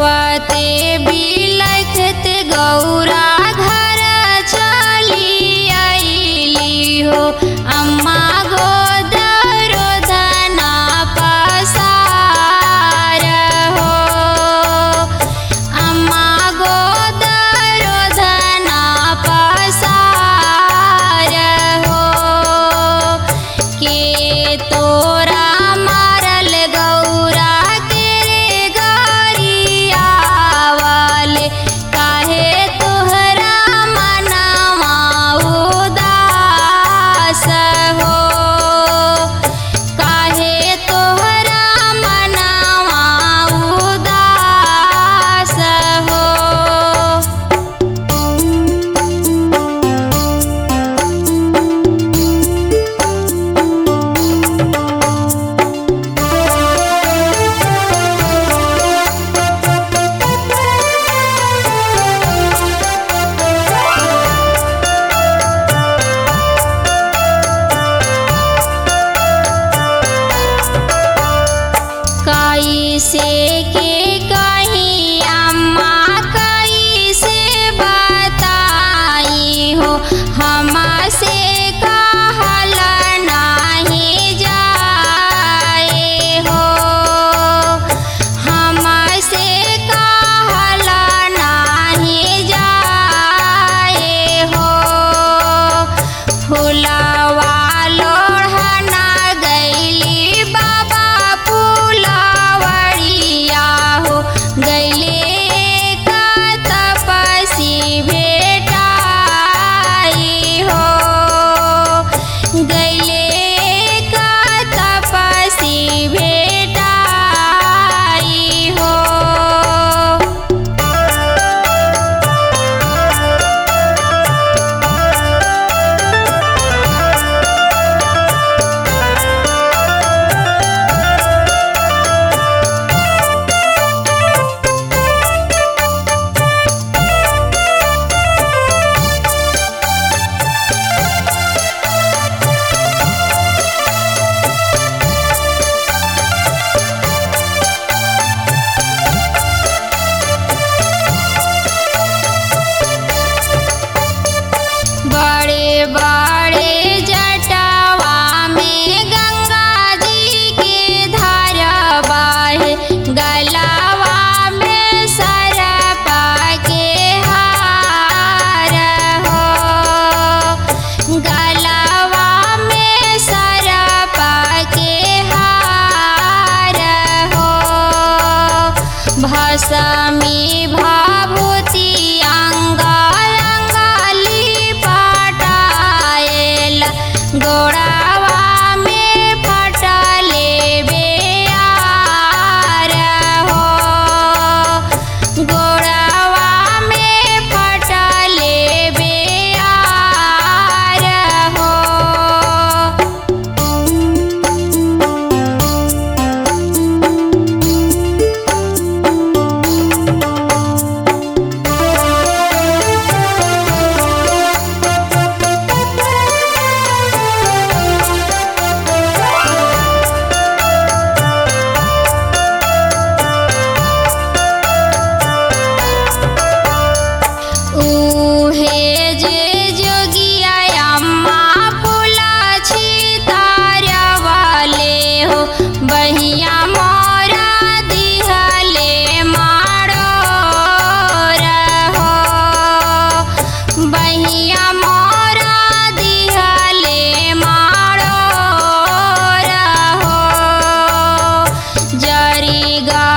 रोवते बिलखत गौरा घर चली आईली हो। अम्मा गोद रोदना पसार हो। अम्मा गोद रोदना पसार हो। के तोरा मारल गौरा के गरियावल काहे तोहरा मनवा उदास हो। काहे तोहरा मनवा उदास हो। कैसे के कहीं अम्मा कैसे बताई हो। हमसे कहल नहीं जाए हो। हमसे कहल नहीं जाए हो। फुलवा लोढ़ना गैली बाबा फुलवड़िया हो। गैले का तपसी भेटाई हो। गैले का तपसी भेटाई हो। बड़े बड़े जटावा में गंगा जी के धारा बहे। गलावा में सरप के हार हो। गलावा में सरप के हार हो। भस्मी भभूति अंगली पटाएल। गोड़ावा में फटले बेआर हो। गोड़ावा में फटले बेआर हो। उहे जे जोगिया अम्मा फूला छितारवले हो। बहिया मोरा दिहले मारो रहो। बहिया मोरा दिहले मारो रहो। जरी गा